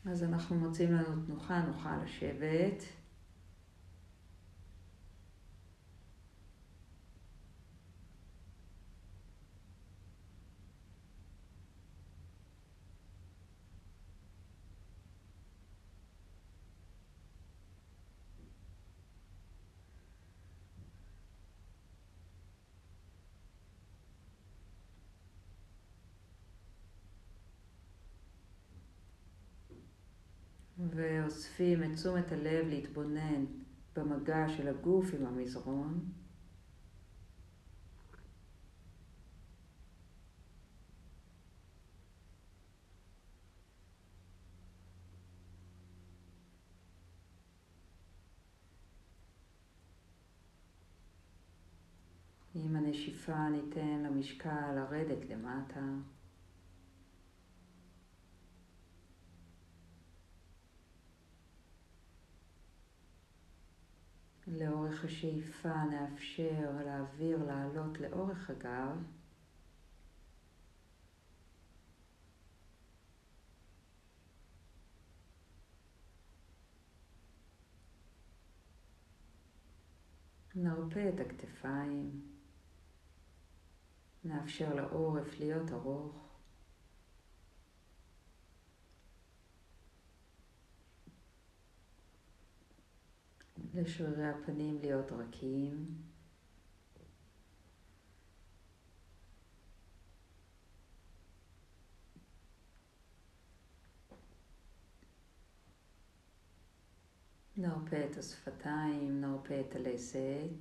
אז אנחנו מוצאים לנו תנוחה, נוכל לשבת. ואוספים את תשומת הלב להתבונן במגע של הגוף עם המזרון. עם הנשיפה ניתן למשקל לרדת למטה. לאורך השאיפה נאפשר לאוויר לעלות לאורך הגב. נרפה את הכתפיים. נאפשר לעורף להיות ארוך. לשרירי הפנים להיות רכים. נרפה את השפתיים, נרפה את הלסת.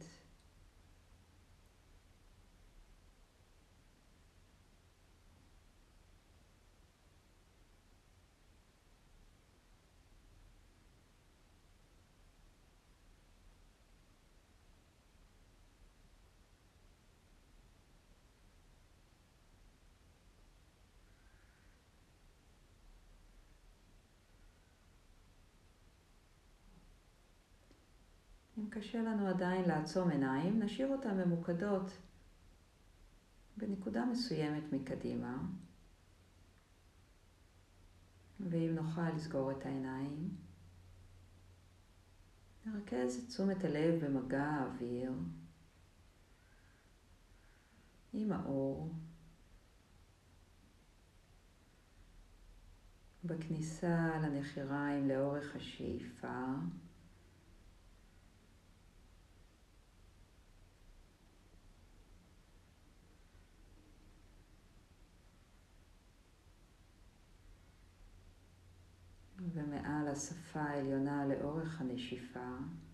אם קשה לנו עדיין לעצום עיניים, נשאיר אותן ממוקדות בנקודה מסוימת מקדימה. ואם נוכל לסגור את העיניים, נרכז את תשומת הלב במגע האוויר עם האור, בכניסה לנחיריים לאורך השאיפה, ומעל השפה העליונה לאורך הנשיפה.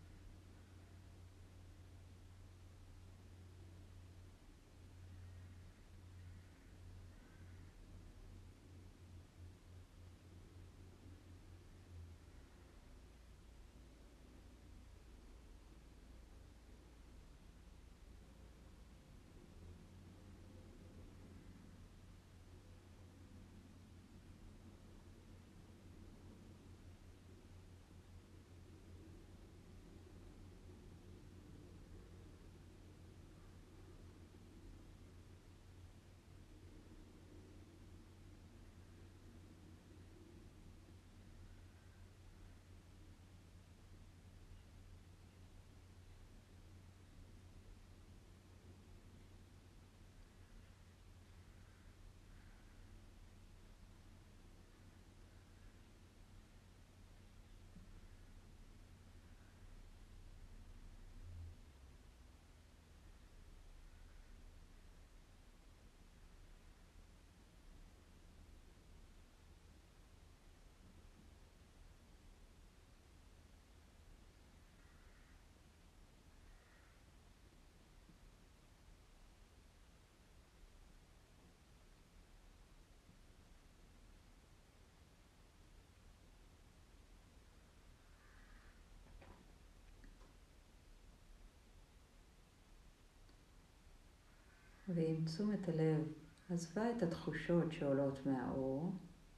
ואם תשומת הלב עזבה את התחושות שעולות מהאור,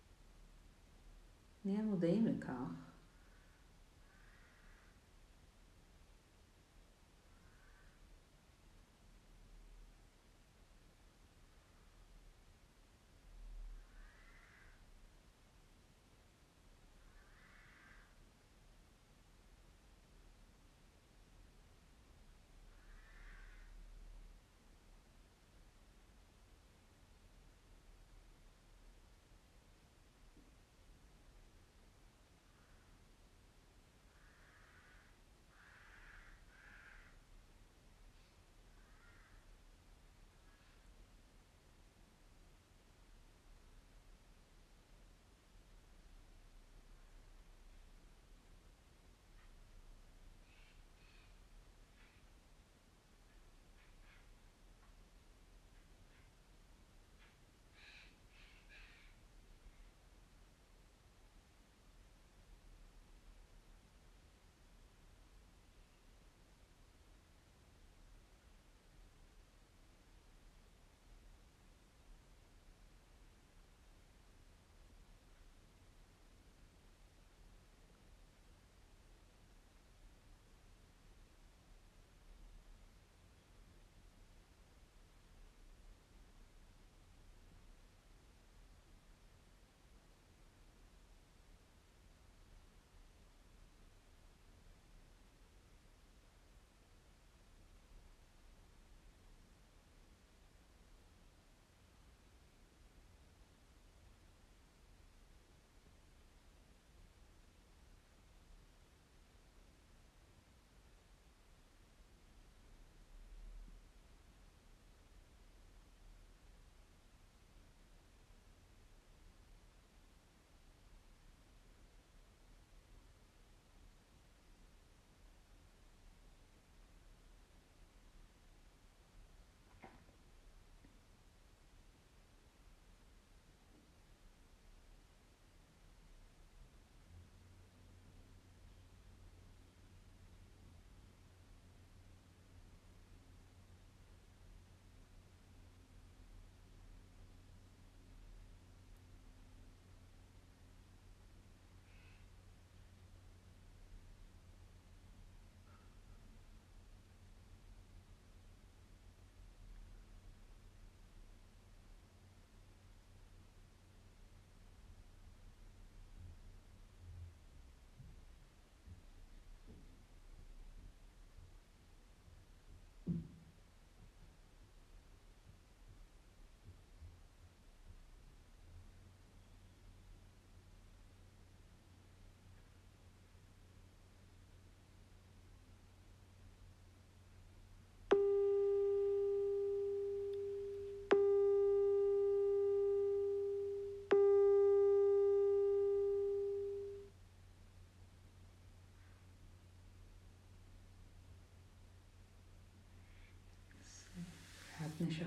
נהיה מודעים לכך.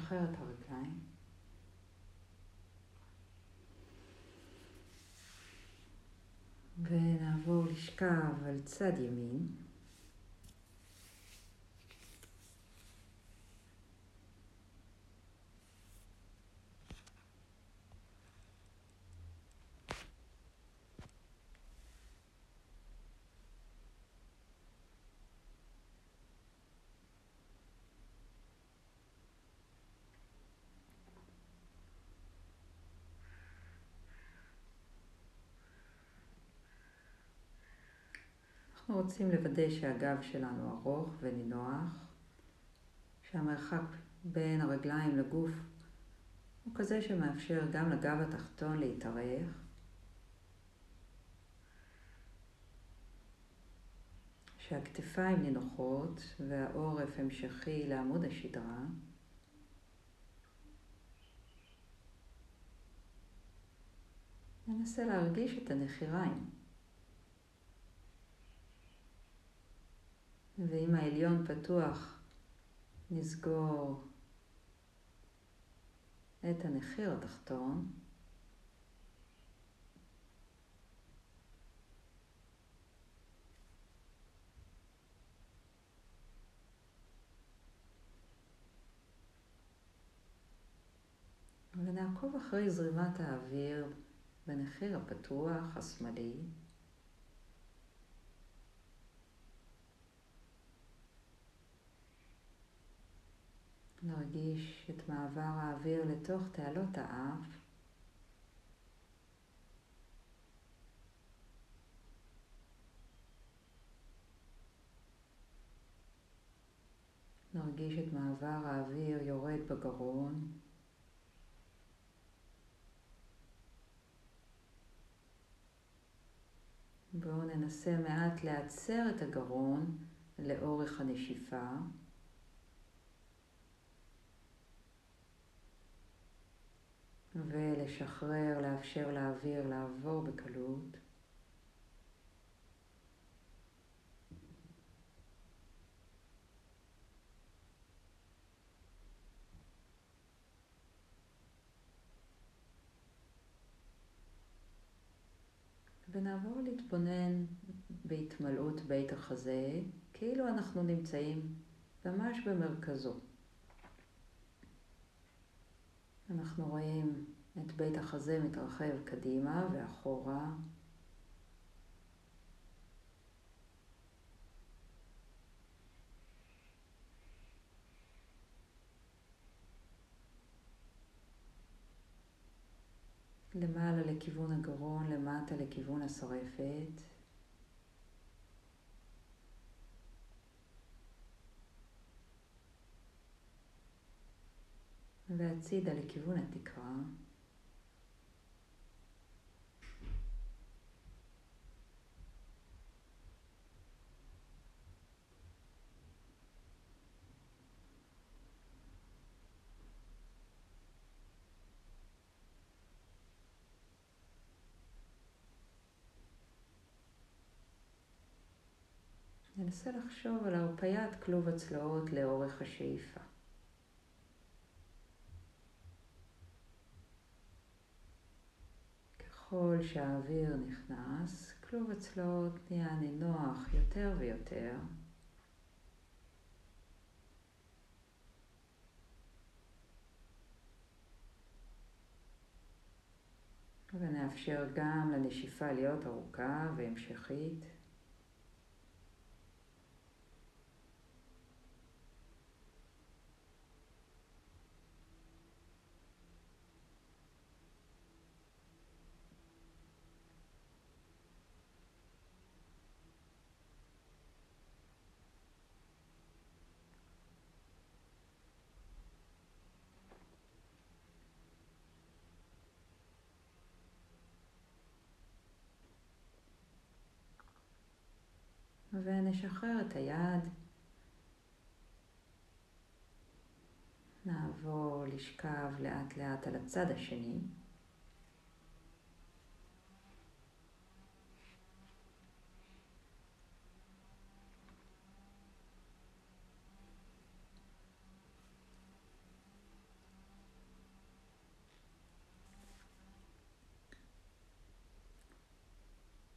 נשחרר את הרגליים. ונעבור לשכב על צד ימין. אנחנו רוצים לוודא שהגב שלנו ארוך ונינוח, שהמרחק בין הרגליים לגוף הוא כזה שמאפשר גם לגב התחתון להתארך, שהכתפיים נינוחות והעורף המשכי לעמוד השדרה. ננסה להרגיש את הנחיריים. ואם העליון פתוח, נסגור את הנחיר התחתון. ונעקוב אחרי זרימת האוויר בנחיר הפתוח השמאלי. נרגיש את מעבר האוויר לתוך תעלות האף. נרגיש את מעבר האוויר יורד בגרון. בואו ננסה מעט לעצר את הגרון לאורך הנשיפה. ולשחרר, לאפשר לאוויר לעבור בקלות. ונעבור להתבונן בהתמלאות בית החזה, כאילו אנחנו נמצאים ממש במרכזו. אנחנו רואים את בית החזה מתרחב קדימה ואחורה. למעלה לכיוון הגרון, למטה לכיוון השרפת. והצידה לכיוון התקרה. ננסה לחשוב על הרפיית כלוב הצלעות לאורך השאיפה. ככל שהאוויר נכנס, כלוב הצלעות נהיה נינוח יותר ויותר. ונאפשר גם לנשיפה להיות ארוכה והמשכית. ונשחרר את היד. נעבור לשכב לאט לאט על הצד השני.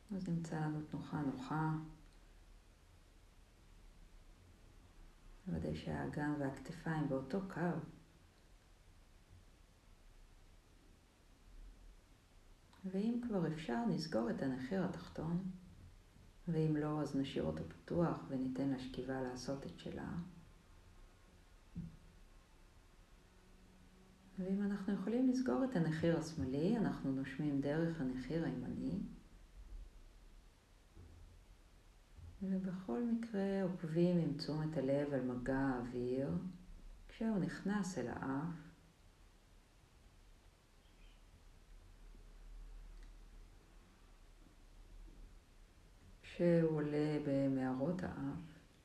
אז נמצא לנו תנוחה נוחה. נוודא שהאגן והכתפיים באותו קו. ואם כבר אפשר, נסגור את הנחיר התחתון. ואם לא, אז נשאיר אותו פתוח וניתן לשכיבה לעשות את שלה. ואם אנחנו יכולים לסגור את הנחיר השמאלי, אנחנו נושמים דרך הנחיר הימני. ובכל מקרה עוקבים עם תשומת הלב על מגע האוויר, כשהוא נכנס אל האף. כשהוא עולה במערות האף.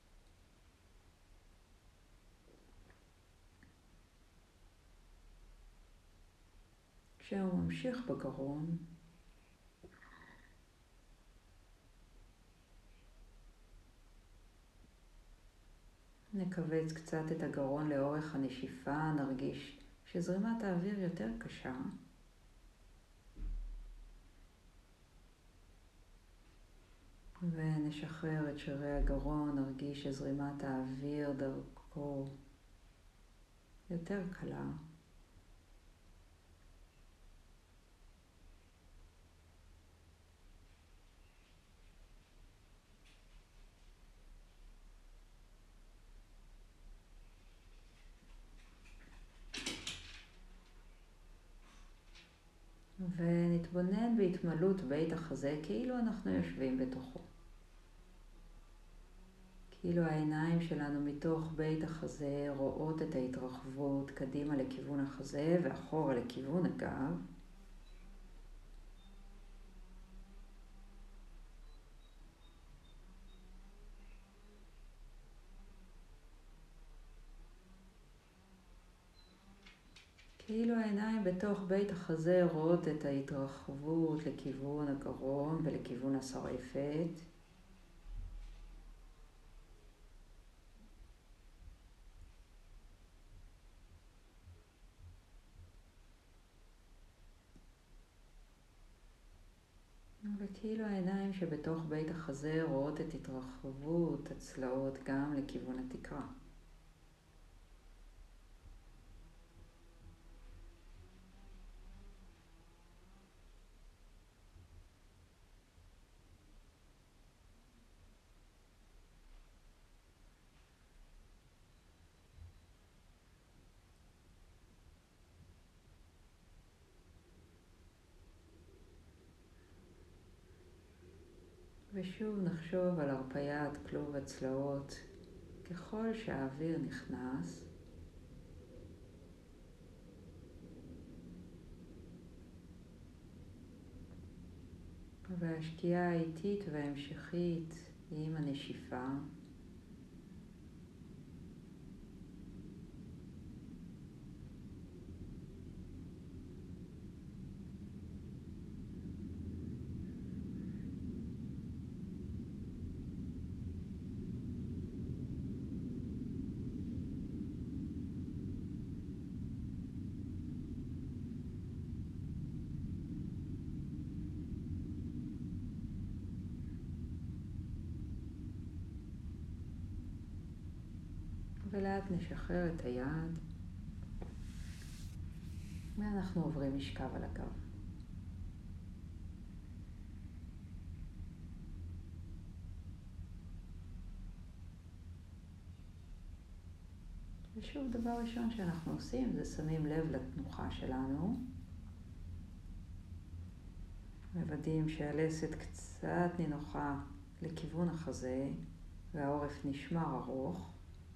כשהוא ממשיך בגרון. נכווץ קצת את הגרון לאורך הנשיפה, נרגיש שזרימת האוויר יותר קשה. ונשחרר את שרירי הגרון, נרגיש שזרימת האוויר דרכו יותר קלה. ונתבונן בהתמלאות בית החזה כאילו אנחנו יושבים בתוכו. כאילו העיניים שלנו מתוך בית החזה רואות את ההתרחבות קדימה לכיוון החזה ואחורה לכיוון הגב. כאילו העיניים בתוך בית החזה רואות את ההתרחבות לכיוון הגרון ולכיוון השרעפת. וכאילו העיניים שבתוך בית החזה רואות את התרחבות הצלעות גם לכיוון התקרה. ושוב נחשוב על הרפיית כלוב הצלעות ככל שהאוויר נכנס. והשקיעה האיטית וההמשכית עם הנשיפה. ולאט נשחרר את היד, ואנחנו עוברים משכב על הגב. ושוב, דבר ראשון שאנחנו עושים זה שמים לב לתנוחה שלנו. מוודאים שהלסת קצת נינוחה לכיוון החזה, והעורף נשמר ארוך.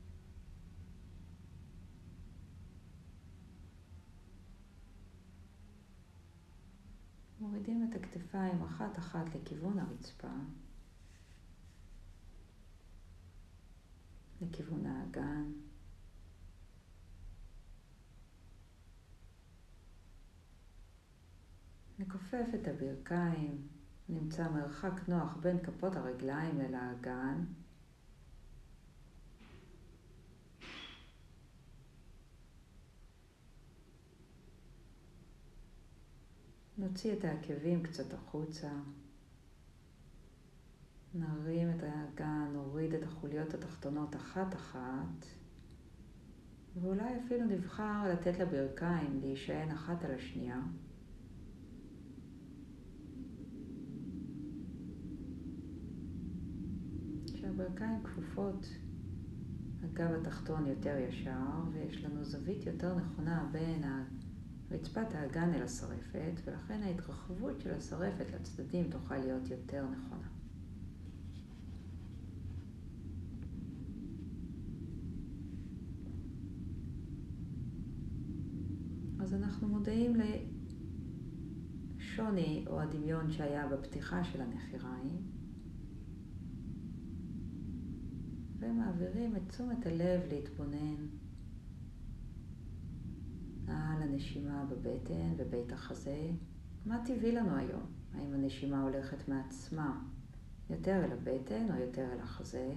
מורידים את הכתפיים אחת אחת לכיוון הרצפה, לכיוון האגן. נכופף את הברכיים, נמצא מרחק נוח בין כפות הרגליים אל האגן. נוציא את העקבים קצת החוצה. נרים את האגן, נוריד את החוליות התחתונות אחת-אחת, ואולי אפילו נבחר לתת לברכיים להישען אחת על השנייה. כשהברכיים כפופות, הגב התחתון יותר ישר, ויש לנו זווית יותר נכונה בין רצפת האגן אל השרפת, ולכן ההתרחבות של השרפת לצדדים תוכל להיות יותר נכונה. אז אנחנו מודעים לשוני או הדמיון שהיה בפתיחה של הנחיריים, ומעבירים את תשומת הלב להתבונן על הנשימה בבטן ובית החזה. מה טבעי לנו היום? האם הנשימה הולכת מעצמה יותר אל הבטן או יותר אל החזה?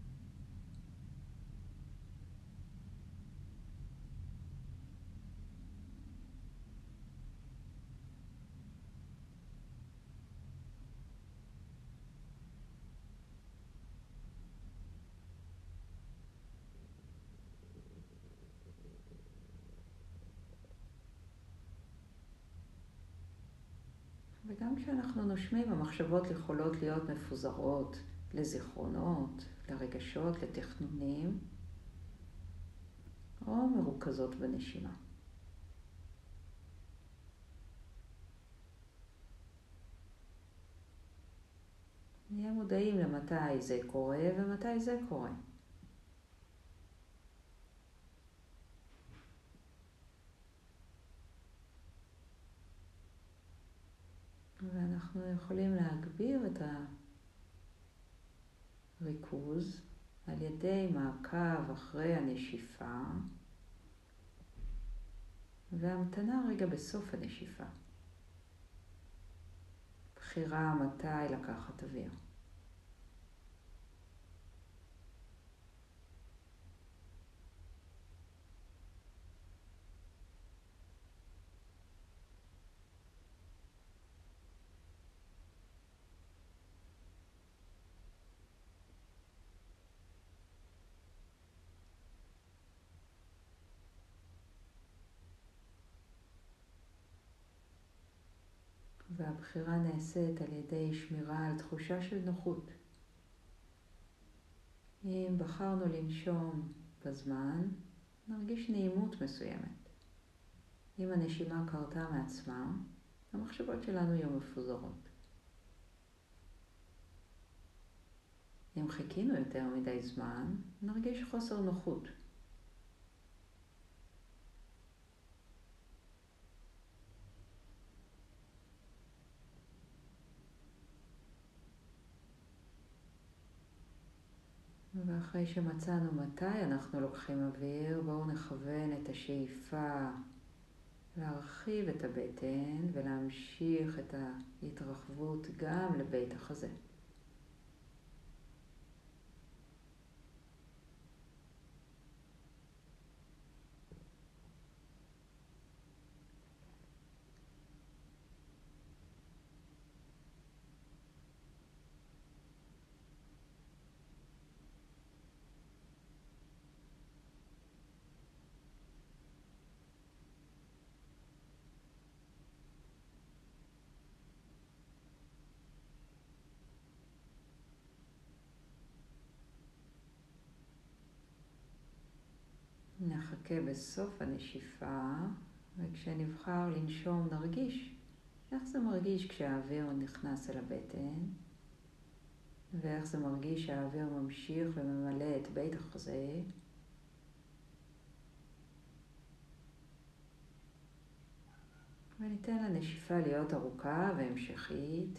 וגם כשאנחנו נושמים, המחשבות יכולות להיות מפוזרות לזיכרונות, לרגשות, לתכנונים, או מרוכזות בנשימה. נהיה מודעים למתי זה קורה ומתי זה קורה. ואנחנו יכולים להגביר את הריכוז על ידי מעקב אחרי הנשיפה והמתנה רגע בסוף הנשיפה. בחירה מתי לקחת אוויר. והבחירה נעשית על ידי שמירה על תחושה של נוחות. אם בחרנו לנשום בזמן, נרגיש נעימות מסוימת. אם הנשימה קרתה מעצמה, המחשבות שלנו יהיו מפוזרות. אם חיכינו יותר מדי זמן, נרגיש חוסר נוחות. ואחרי שמצאנו מתי אנחנו לוקחים אוויר, בואו נכוון את השאיפה להרחיב את הבטן ולהמשיך את ההתרחבות גם לבית החזה. נחכה בסוף הנשיפה, וכשנבחר לנשום נרגיש איך זה מרגיש כשהאוויר נכנס אל הבטן, ואיך זה מרגיש שהאוויר ממשיך וממלא את בית החזה. וניתן לנשיפה להיות ארוכה והמשכית.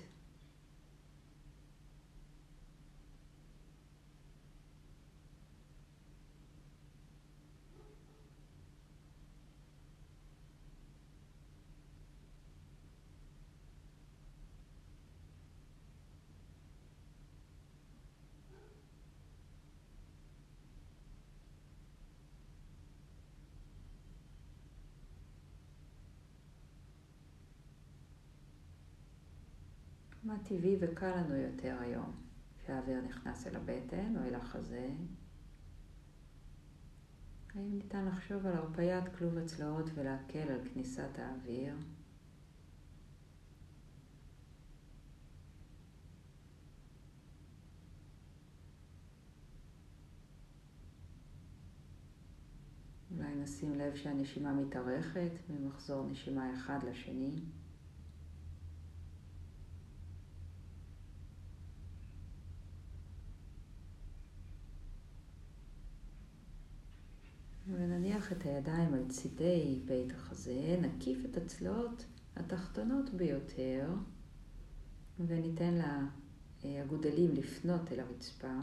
מה טבעי וקל לנו יותר היום? שהאוויר נכנס אל הבטן או אל החזה. האם ניתן לחשוב על הרפיית כלוב הצלעות ולהקל על כניסת האוויר? אולי נשים לב שהנשימה מתארכת ממחזור נשימה אחד לשני. ונניח את הידיים על צידי בית החזה, נקיף את הצלעות התחתונות ביותר, וניתן לאגודלים לפנות אל הרצפה.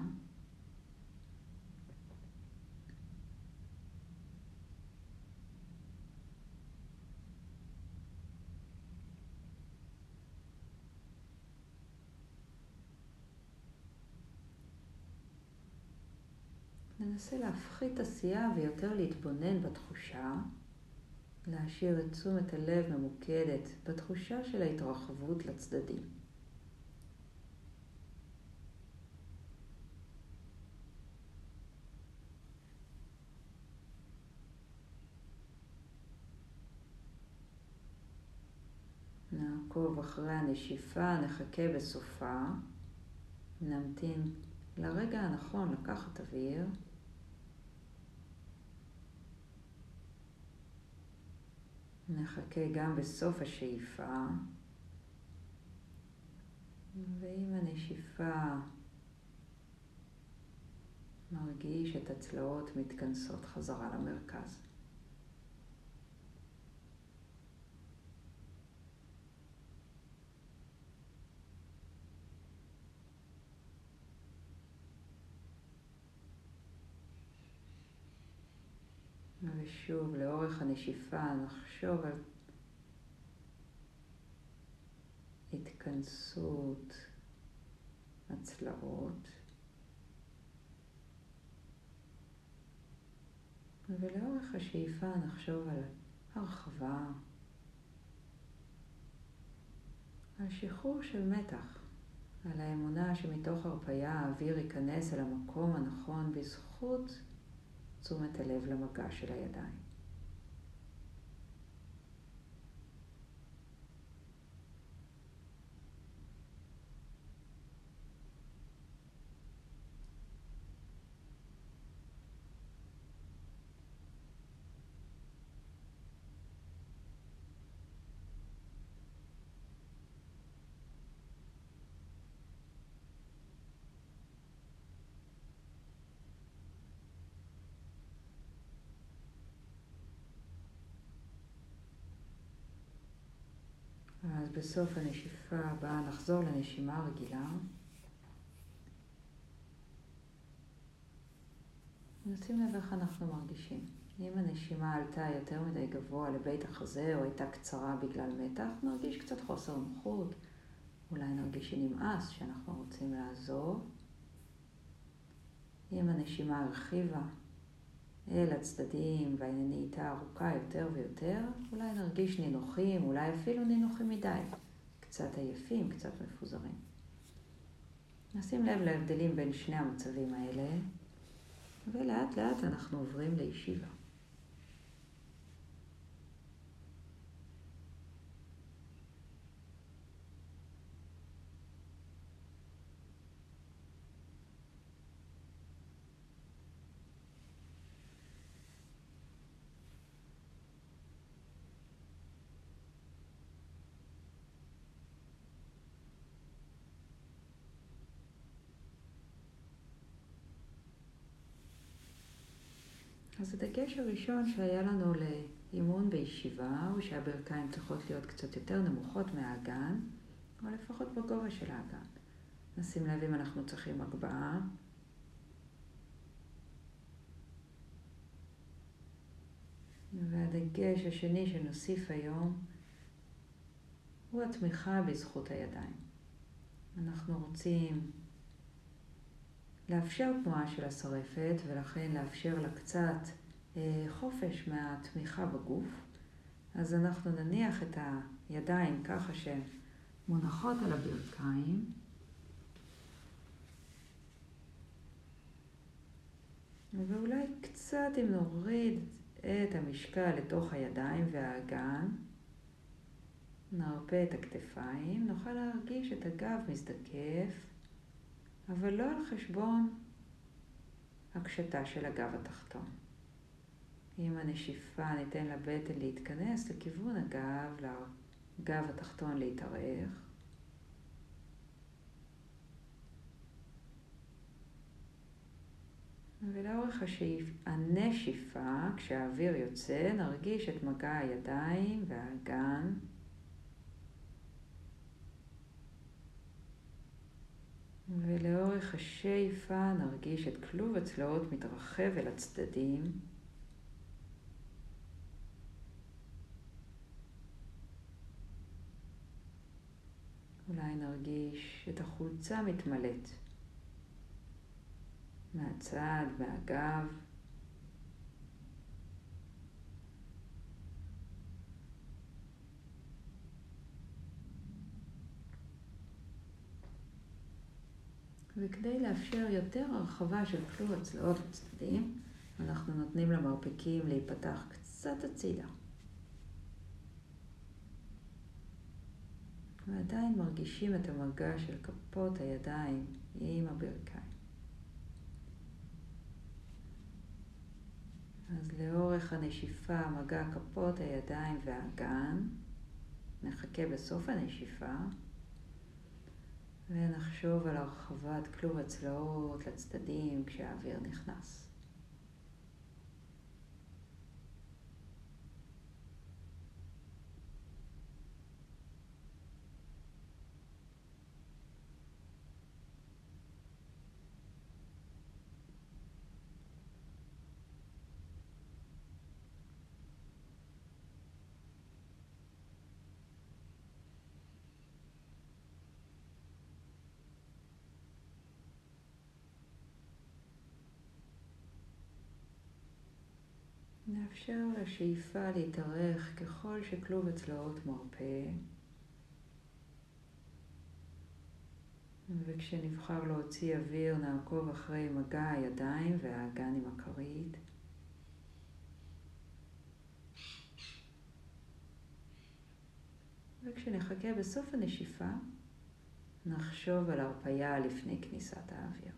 ננסה להפחית עשייה ויותר להתבונן בתחושה, להשאיר את תשומת הלב ממוקדת בתחושה של ההתרחבות לצדדים. נעקוב אחרי הנשיפה, נחכה בסופה, נמתין לרגע הנכון לקחת אוויר. נחכה גם בסוף השאיפה, ועם הנשיפה נרגיש את הצלעות מתכנסות חזרה למרכז. ושוב, לאורך הנשיפה נחשוב על התכנסות הצלעות, ולאורך השאיפה נחשוב על הרחבה, על שחרור של מתח, על האמונה שמתוך הרפייה האוויר ייכנס אל המקום הנכון בזכות תשומת הלב למגע של הידיים. אז בסוף הנשיפה הבאה נחזור לנשימה רגילה. נשים לב איך אנחנו מרגישים. אם הנשימה עלתה יותר מדי גבוה לבית החזה או הייתה קצרה בגלל מתח, נרגיש קצת חוסר נוחות. אולי נרגיש שנמאס, שאנחנו רוצים לעזוב. אם הנשימה הרחיבה אל הצדדים והנהיטה ארוכה יותר ויותר, אולי נרגיש נינוחים, אולי אפילו נינוחים מדי. קצת עייפים, קצת מפוזרים. נשים לב להבדלים בין שני המצבים האלה, ולאט לאט אנחנו עוברים לישיבה. אז הדגש הראשון שהיה לנו לאימון בישיבה הוא שהברכיים צריכות להיות קצת יותר נמוכות מהאגן, או לפחות בגובה של האגן. נשים לב אם אנחנו צריכים הגבהה. והדגש השני שנוסיף היום הוא התמיכה בזכות הידיים. אנחנו רוצים לאפשר תנועה של השרפת, ולכן לאפשר לה קצת חופש מהתמיכה בגוף. אז אנחנו נניח את הידיים ככה שהן מונחות על הברכיים, ואולי קצת אם נוריד את המשקל לתוך הידיים והאגן, נרפה את הכתפיים, נוכל להרגיש את הגב מזדקף, אבל לא על חשבון הקשתה של הגב התחתון. עם הנשיפה ניתן לבטן להתכנס לכיוון הגב, לגב התחתון להתארך. ולאורך הנשיפה, כשהאוויר יוצא, נרגיש את מגע הידיים והאגן. ולאורך השאיפה נרגיש את כלוב הצלעות מתרחב אל הצדדים. אולי נרגיש את החולצה מתמלאת מהצד, מהגב. וכדי לאפשר יותר הרחבה של כלוב הצלעות לצדדים, אנחנו נותנים למרפקים להיפתח קצת הצידה. ועדיין מרגישים את המגע של כפות הידיים עם הברכיים. אז לאורך הנשיפה מגע כפות הידיים והאגן, נחכה בסוף הנשיפה, ונחשוב על הרחבת כלוב הצלעות לצדדים כשהאוויר נכנס. נאפשר לשאיפה להתארך ככל שכלוב הצלעות מרפה, וכשנבחר להוציא אוויר נעקוב אחרי מגע הידיים והאגן עם הכרית. וכשנחכה בסוף הנשיפה נחשוב על הרפייה לפני כניסת האוויר.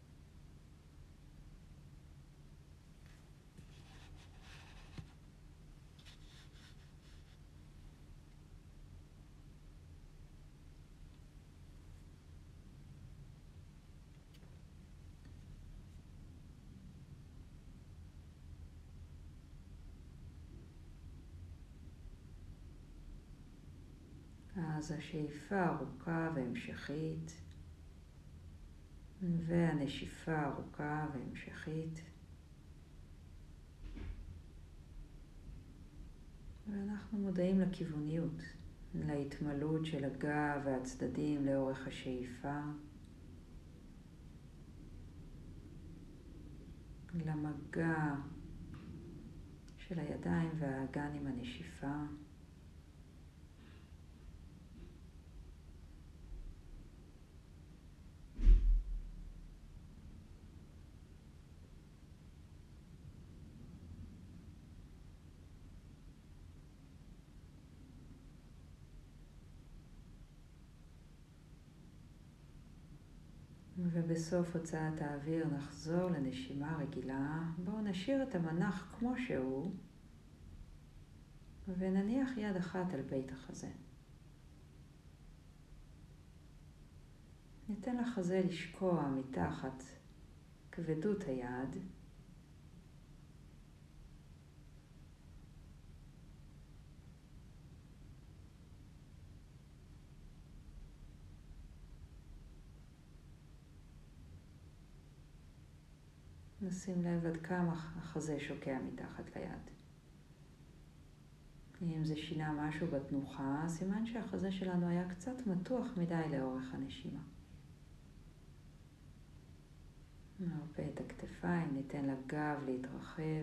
אז השאיפה ארוכה והמשכית, והנשיפה ארוכה והמשכית. ואנחנו מודעים לכיווניות, להתמלות של הגב והצדדים לאורך השאיפה, למגע של הידיים והאגן עם הנשיפה. ובסוף הוצאת האוויר נחזור לנשימה רגילה. בואו נשאיר את המנח כמו שהוא, ונניח יד אחת על בית החזה. ניתן לחזה לשקוע מתחת כבדות היד. נשים לב עד כמה החזה שוקע מתחת ליד. אם זה שינה משהו בתנוחה, סימן שהחזה שלנו היה קצת מתוח מדי לאורך הנשימה. נרפה את הכתפיים, ניתן לגב להתרחב.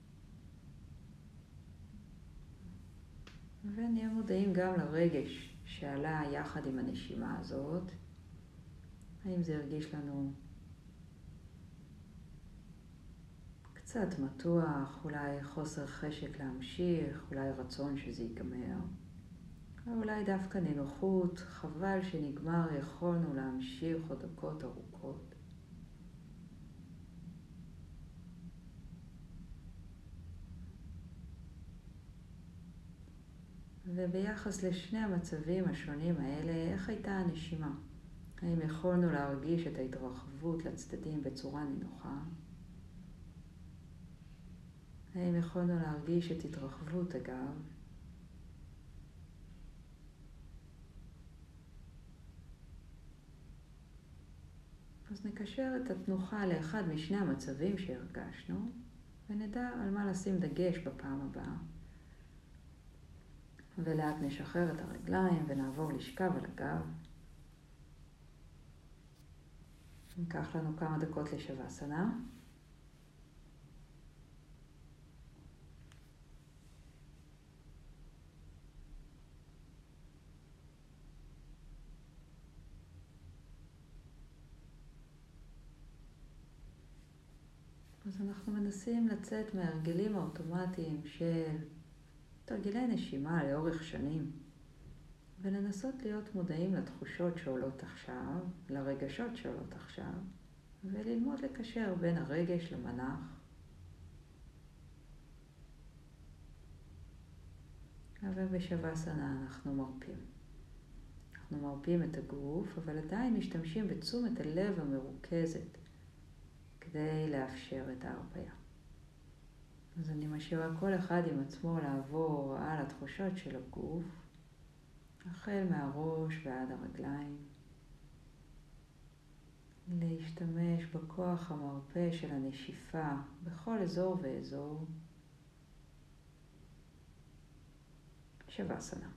ונהיה מודעים גם לרגש שעלה יחד עם הנשימה הזאת. האם זה הרגיש לנו קצת מתוח, אולי חוסר חשק להמשיך, אולי רצון שזה ייגמר, או אולי דווקא נינוחות, חבל שנגמר, יכולנו להמשיך עוד דקות ארוכות. וביחס לשני המצבים השונים האלה, איך הייתה הנשימה? האם יכולנו להרגיש את ההתרחבות לצדדים בצורה נינוחה? האם יכולנו להרגיש את התרחבות הגב? אז נקשר את התנוחה לאחד משני המצבים שהרגשנו, ונדע על מה לשים דגש בפעם הבאה. ולאט נשחרר את הרגליים ונעבור לשכב על הגב. ניקח לנו כמה דקות לשוואסנה. אז אנחנו מנסים לצאת מההרגלים האוטומטיים של תרגילי נשימה לאורך שנים, ולנסות להיות מודעים לתחושות שעולות עכשיו, לרגשות שעולות עכשיו, וללמוד לקשר בין הרגש למנח. ובשוואסנה אנחנו מרפים. אנחנו מרפים את הגוף, אבל עדיין משתמשים בתשומת הלב המרוכזת כדי לאפשר את ההרפיה. אז אני משאירה כל אחד עם עצמו לעבור על התחושות של הגוף, החל מהראש ועד הרגליים. להשתמש בכוח המרפא של הנשיפה בכל אזור ואזור. שוואסנה.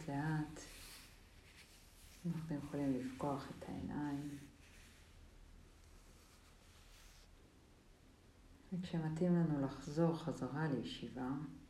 לאט לאט אנחנו יכולים לפקוח את העיניים. וכשמתאים לנו לחזור חזרה לישיבה,